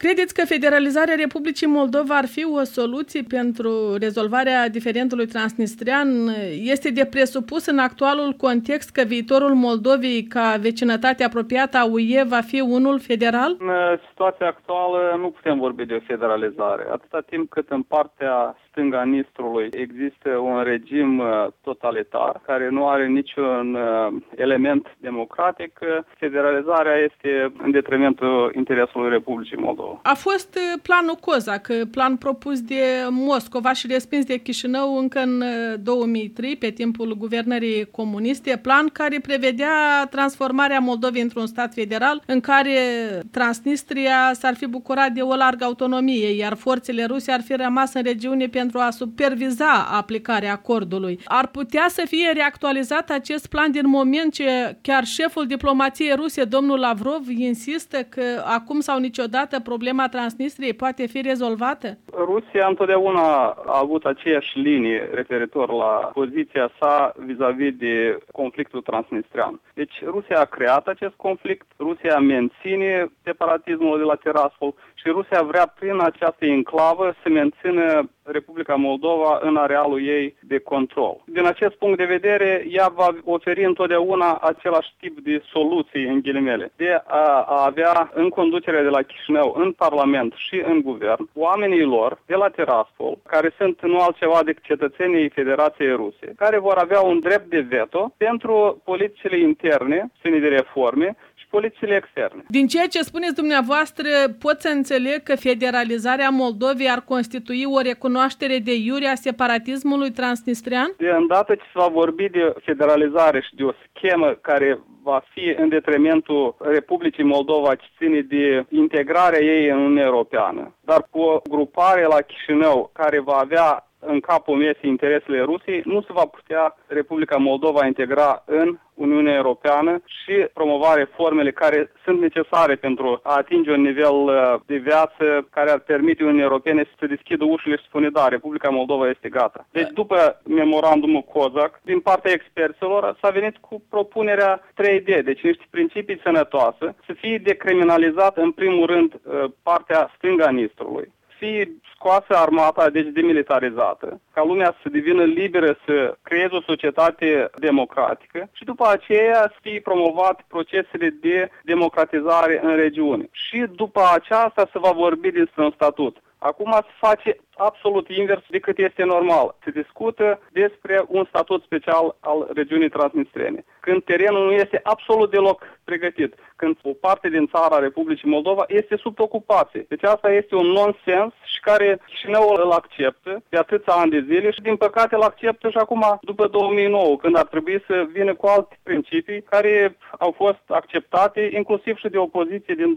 Credeți că federalizarea Republicii Moldova ar fi o soluție pentru rezolvarea diferendului transnistrian? Este de presupus în actualul context că viitorul Moldovei ca vecinătate apropiată a UE va fi unul federal? În situația actuală nu putem vorbi de federalizare. Atâta timp cât în partea stânga Nistrului există un regim totalitar care nu are niciun element democratic, federalizarea este în detrimentul interesului Republicii Moldova. A fost planul COSAC, plan propus de Moscova și respins de Chișinău încă în 2003, pe timpul guvernării comuniste, plan care prevedea transformarea Moldovei într-un stat federal în care Transnistria s-ar fi bucurat de o largă autonomie, iar forțele ruse ar fi rămas în regiune pentru a superviza aplicarea acordului. Ar putea să fie reactualizat acest plan din moment ce chiar șeful diplomației ruse, domnul Lavrov, insistă că acum sau niciodată problema Transnistriei poate fi rezolvată? Rusia întotdeauna a avut aceeași linie referitor la poziția sa vis-a-vis de conflictul transnistrian. Deci Rusia a creat acest conflict, Rusia menține separatismul de la Tiraspol și Rusia vrea prin această enclavă să mențină Republica Moldova în arealul ei de control. Din acest punct de vedere, ea va oferi întotdeauna același tip de soluții, în ghilimele, de a avea în conducere de la Chișinău, în Parlament și în Guvern, oamenii lor de la Tiraspol, care sunt nu altceva decât cetățenii Federației Ruse, care vor avea un drept de veto pentru politicile interne, de reforme, politicile externe. Din ceea ce spuneți dumneavoastră, pot să înțeleg că federalizarea Moldovei ar constitui o recunoaștere de iure a separatismului transnistrian? De îndată ce se va vorbi de federalizare și de o schemă care va fi în detrimentul Republicii Moldova, ce ține de integrarea ei în Uniunea Europeană, dar cu o grupare la Chișinău care va avea în capul mesei interesele Rusiei, nu se va putea Republica Moldova integra în Uniunea Europeană și promova reformele care sunt necesare pentru a atinge un nivel de viață care ar permite Uniunii Europene să deschidă ușile și spune da, Republica Moldova este gata. Deci după memorandumul COSAC, din partea experților s-a venit cu propunerea 3D, deci niște principii sănătoase, să fie decriminalizat în primul rând partea stânga Nistrului, fie scoasă armata, deci demilitarizată, ca lumea să devină liberă să creeze o societate democratică și după aceea să fie promovat procesele de democratizare în regiune. Și după aceasta se va vorbi despre un statut. Acum se face absolut invers decât este normal. Se discută despre un statut special al regiunii transnistrene, când terenul nu este absolut deloc pregătit, când o parte din țara Republicii Moldova este sub ocupație. Deci asta este un nonsens și care Chișinăul îl acceptă de atâția ani de zile și din păcate îl acceptă și acum după 2009, când ar trebui să vină cu alte principii care au fost acceptate inclusiv și de opoziție din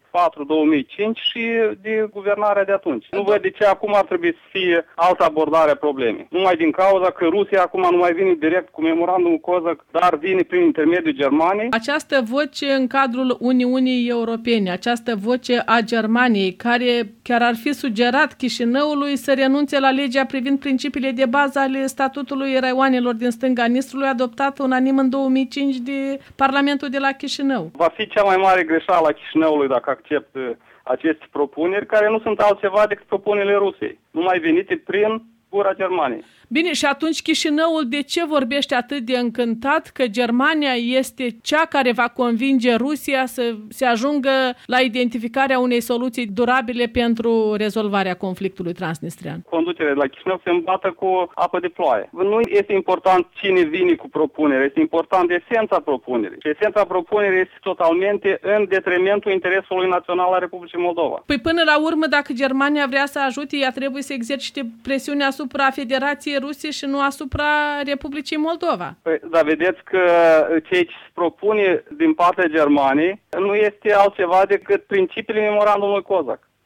2004-2005 și de guvernarea de atunci. Nu văd de ce acum ar trebui să fie altă abordare a problemei. Numai din cauza că Rusia acum nu mai vine direct cu memorandumul COSAC, dar vine prin intermediul Germaniei. Această voce în cadrul Uniunii Europene, această voce a Germaniei, care chiar ar fi sugerat Chișinăului să renunțe la legea privind principiile de bază ale statutului raioanelor din stânga Nistrului, adoptat unanim în 2005 de Parlamentul de la Chișinău. Va fi cea mai mare greșeală a Chișinăului dacă acceptă aceste propuneri, care nu sunt altceva decât propunerile Rusiei, numai venite prin gura Germaniei. Bine, și atunci Chișinăul de ce vorbește atât de încântat că Germania este cea care va convinge Rusia să se ajungă la identificarea unei soluții durabile pentru rezolvarea conflictului transnistrian? Conducerea de la Chișinău se îmbată cu apă de ploaie. Nu este important cine vine cu propunere, este important esența propunerii. Și esența propunerii este totalmente în detrimentul interesului național al Republicii Moldova. Păi până la urmă, dacă Germania vrea să ajute, ea trebuie să exercite presiune asupra Federației Rusie și nu asupra Republicii Moldova. Păi, dar vedeți că ceea ce se propune din partea Germaniei nu este altceva decât principiile memorandumului COSAC.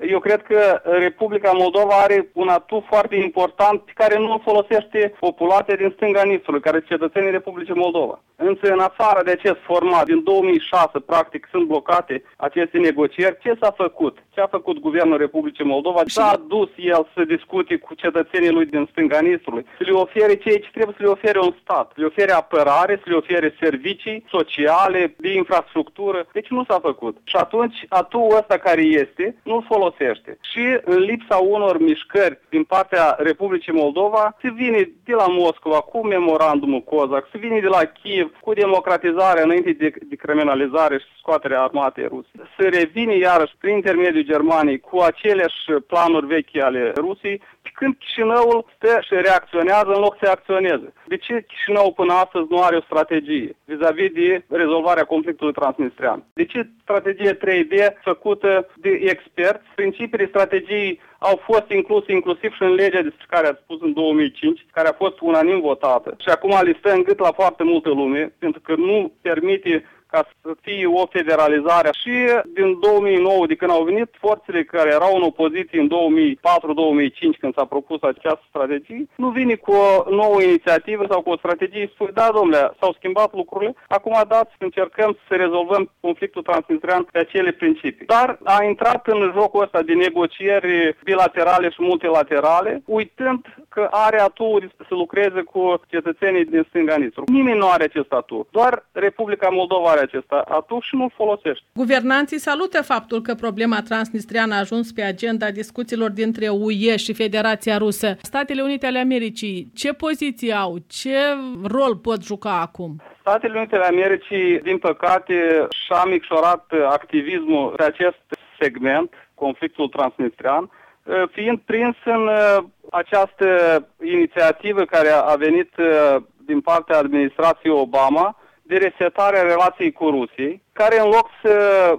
Eu cred că Republica Moldova are un atu foarte important pe care nu îl folosește populația din stânga Nistrului, care sunt cetățenii Republicii Moldova. Însă, în afară de acest format, din 2006, practic, sunt blocate aceste negocieri. Ce s-a făcut? Ce a făcut Guvernul Republicii Moldova? S-a dus el să discute cu cetățenii lui din stânga Nistrului, să le ofere ceea ce trebuie să le ofere un stat. Să le ofere apărare, să le ofere servicii sociale, de infrastructură. Deci nu s-a făcut. Și atunci, atu-ul ăsta care este, nu-l folosește. Și în lipsa unor mișcări din partea Republicii Moldova, se vine de la Moscova cu memorandumul Cozac, se vine de la Kiev cu democratizarea înainte de criminalizare și scoaterea armatei ruse. Se revine iarăși prin intermediul Germaniei cu aceleași planuri vechi ale Rusiei, când Chișinăul stă și reacționează în loc să acționeze. De ce Chișinăul până astăzi nu are o strategie vis-a-vis de rezolvarea conflictului transnistrian? De ce strategie 3D făcută de experți? Principiile strategiei au fost incluse inclusiv și în legea despre care ați spus în 2005, care a fost unanim votată. Și acum li stă în gât la foarte multă lume, pentru că nu permite ca să fie o federalizare. Și din 2009, de când au venit forțele care erau în opoziție în 2004-2005, când s-a propus această strategie, nu vine cu o nouă inițiativă sau cu o strategie. Spune, da, domnule, s-au schimbat lucrurile, acum dați să încercăm să rezolvăm conflictul transnistrian pe acele principii. Dar a intrat în jocul ăsta de negocieri bilaterale și multilaterale, uitând că are atu să lucreze cu cetățenii din stânga Nistrului. Nimeni nu are acest atu, doar Republica Moldova are acesta atu și nu folosește. Guvernanții salută faptul că problema transnistriană a ajuns pe agenda discuțiilor dintre UE și Federația Rusă. Statele Unite ale Americii, ce poziție au? Ce rol pot juca acum? Statele Unite ale Americii, din păcate, și-a micșorat activismul pe acest segment, conflictul transnistrian, fiind prins în această inițiativă care a venit din partea administrației Obama de resetarea relației cu Rusiei, care în loc să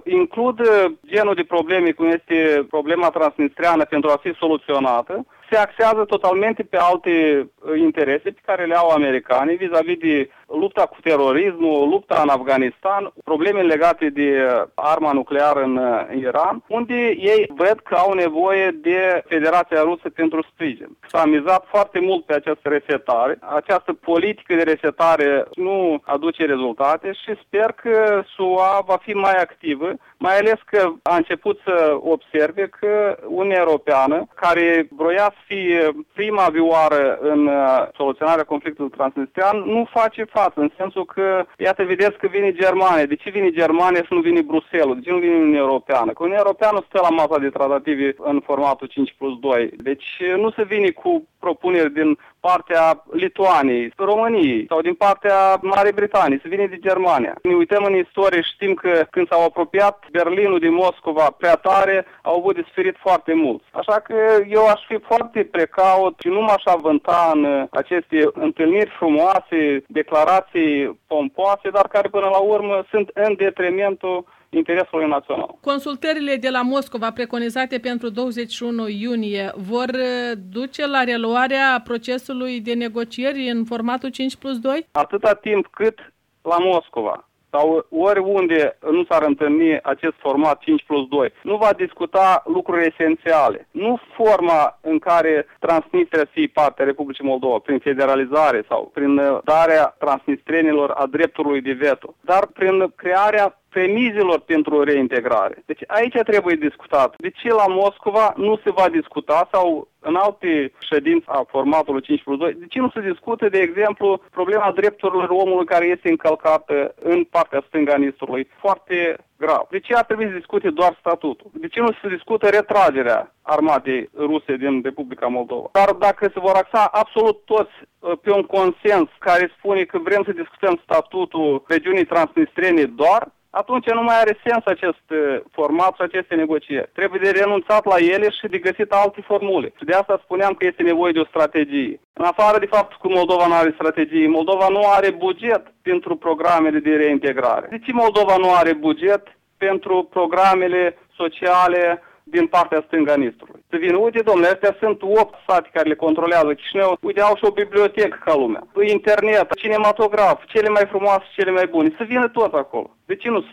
includă genul de probleme cum este problema transnistriană pentru a fi soluționată, se axează totalmente pe alte interese pe care le au americanii vis-a-vis de lupta cu terorismul, lupta în Afganistan, probleme legate de arma nucleară în Iran, unde ei văd că au nevoie de Federația Rusă pentru sprijin. S-a mizat foarte mult pe această resetare. Această politică de resetare nu aduce rezultate și sper că SUA va fi mai activă, mai ales că a început să observe că Uniunea Europeană, care vroia să fie prima vioară în soluționarea conflictului transnistrian, nu face față, în sensul că, iată, vedeți că vine Germania. De ce vine Germania și nu vine Bruxelles? De ce nu vine Uniunea Europeană? Că Uniunea Europeană stă la masa de tratative în formatul 5+2. Deci nu se vine cu propuneri din partea Lituaniei, României sau din partea Marii Britanii, se vine de Germania. Ne uităm în istorie și știm că când s-au apropiat Berlinul de Moscova prea tare, au avut de suferit foarte mult. Așa că eu aș fi foarte precaut și nu m-aș avânta în aceste întâlniri frumoase, declarații pompoase, dar care până la urmă sunt în detrimentul interesului național. Consultările de la Moscova preconizate pentru 21 iunie vor duce la reluarea procesului de negocieri în formatul 5+2? Atâta timp cât la Moscova sau oriunde nu s-ar întâlni acest format 5+2, nu va discuta lucruri esențiale. Nu forma în care Transnistria să fie partea Republicii Moldova, prin federalizare sau prin darea transnistrenilor a dreptului de veto, dar prin crearea premizilor pentru reintegrare. Deci aici trebuie discutat. De ce la Moscova nu se va discuta sau în alte ședințe a formatului 5+2, de ce nu se discută, de exemplu, problema drepturilor omului care este încălcată în partea stângă a Nistrului? Foarte grav. De ce ar trebui să discute doar statutul? De ce nu se discută retragerea armatei ruse din Republica Moldova? Dar dacă se vor axa absolut toți pe un consens care spune că vrem să discutăm statutul regiunii transnistrene doar, atunci nu mai are sens acest format și aceste negocieri. Trebuie de renunțat la ele și de găsit alte formule. Și de asta spuneam că este nevoie de o strategie. În afară de faptul că Moldova nu are strategie, Moldova nu are buget pentru programele de reintegrare. De ce Moldova nu are buget pentru programele sociale din partea stângă a Nistrului? Să vină, uite, domnule, astea sunt 8 sate care le controlează Chișinău, uite, au și o bibliotecă ca lumea, internet, cinematograf, cele mai frumoase, cele mai bune, să vină tot acolo. De ce nu se face?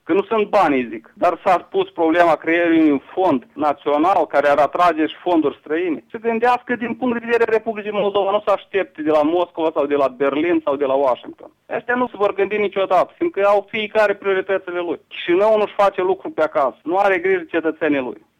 Că nu sunt banii, zic. Dar s-a pus problema creării unui fond național care ar atrage și fonduri străine. Se gândească din punct de vedere Republicii Moldova, nu se aștepte de la Moscova sau de la Berlin sau de la Washington. Ăștia nu se vor gândi niciodată, fiindcă au fiecare prioritățile lui. Chișinău nu-și face lucru pe acasă, nu are grijă cetățenii lui.